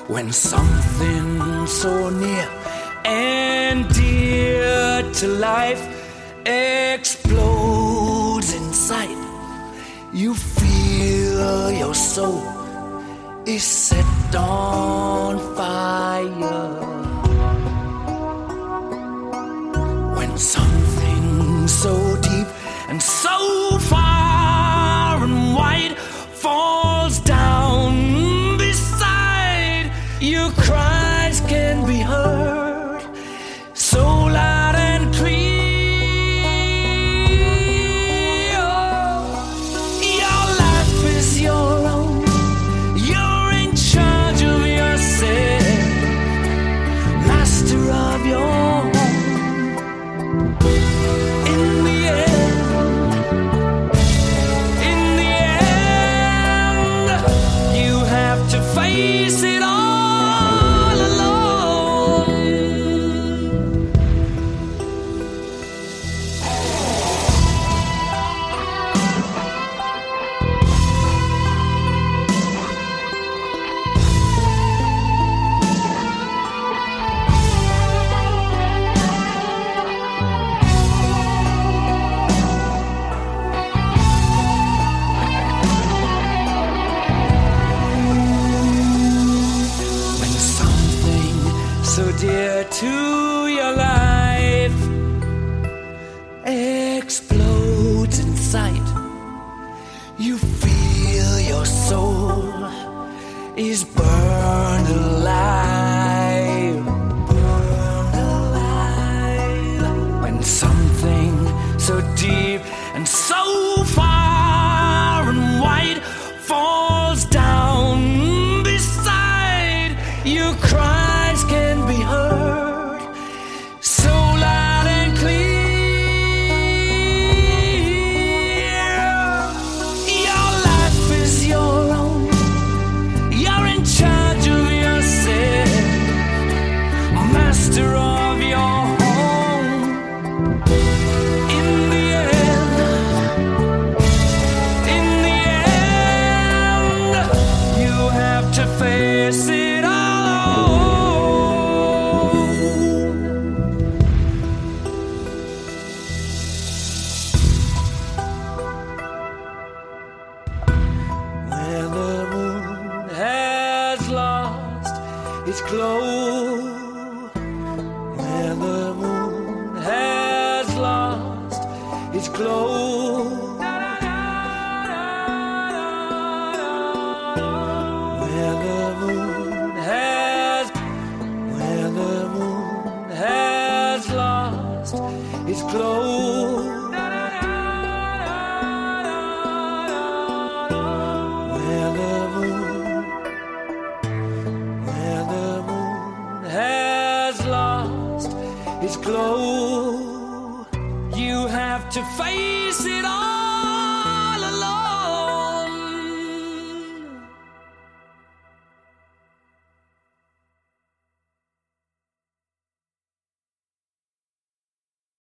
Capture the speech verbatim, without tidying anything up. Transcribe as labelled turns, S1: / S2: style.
S1: When something so near and dear to life explodes in sight, you feel your soul is set on fire. When something so deep and so far and wide falls down beside, your cries can be heard so loud and clear. Your life is your own. You're in charge of yourself, master of your home. In the end, in the end, you have to face it all alone. When something so dear to your life explodes in sight, you feel your soul is burned alive, burned alive. When something so deep and so far and wide falls down beside, your cries can be heard so loud and clear. Your life is your own. You're in charge of yourself, master of your home. In the end, in the end, you have to face it all alone. Where the moon has lost its glow, where the moon has lost its glow, where the moon has, where the moon has lost its glow, where the moon, where the moon has lost its glow, you have to face it all.